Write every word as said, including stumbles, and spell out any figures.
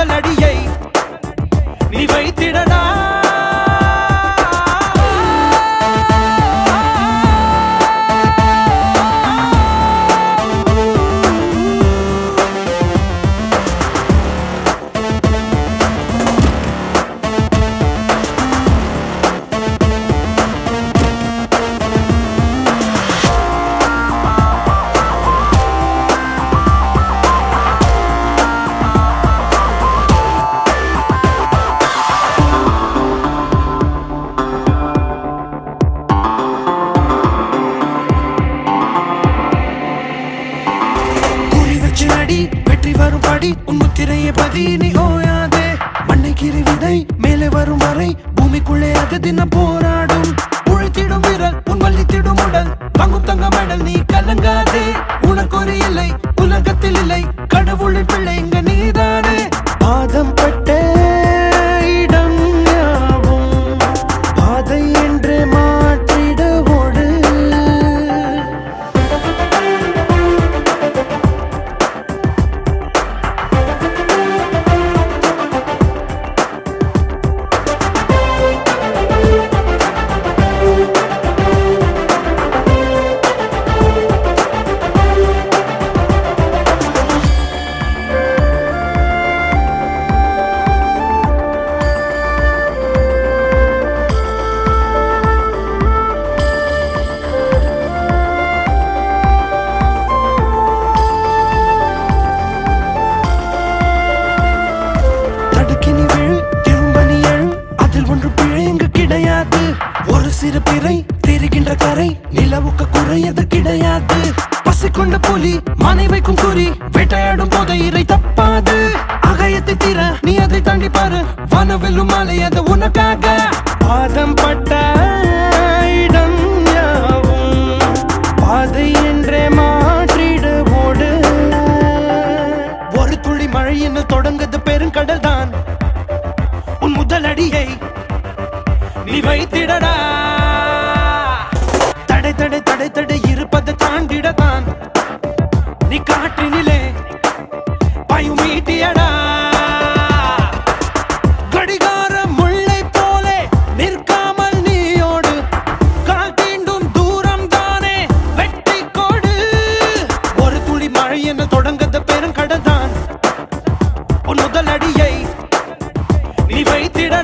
முதல் அடியை நீ வைத்திடடா. வெற்றி வரும் படி உன் முத்திரையை பதி நீ ஓயாதே. மண்ணை கீறி விதை மேலே வரும் வரை பூமிக்குள்ளே அது தினம் போராடும். உழைத்திடும் வீரர் உன் வள்ளித்திடும் உடல் வாங்கும் தங்க மெடல் நீ கலங்காதே. உனக்கு ஒரு இல்லை உலகத்தில் இல்லை கடவுளின் பிள்ளை இங்க நீதானே. பாதம் பட்ட இடம் யாவும் பாதை என்று மாற்றிட ஓடு. ஒரு சிறு பிறை தெரிகின்ற கரை நிலவுக்கு குறையது கிடையாது. பசி கொண்ட புலி மனை வைக்கும் குறி வேட்டையாடும் போது இறை தப்பாது. அகயத்தை தீர நீ அதை தாண்டி பாரு வனவெல்லும் மாலை அது உனக்காக. பாதம் பட்ட இடம் யாவும் பாதை என்றே மாற்றிடு ஓடு. ஒரு துளி மழை என்று தொடங்குது பெருங்கடல் தான் உன் முதல் அடியை நீ வைத்திடடா. தடை தடை தடை தடை இருப்பதை தாண்டிடத்தான் நீ காற்றினிலே பாயும் ஈட்டியடா. கடிகார முல்லை போலே நிற்காமல் நீயோடு கால் தீண்டும் தூரம் தானே வெற்றி கோடு. ஒரு துளி மழை என தொடங்குது பெருங்கடல் தான் உன் முதல் அடியை நீ வைத்திட.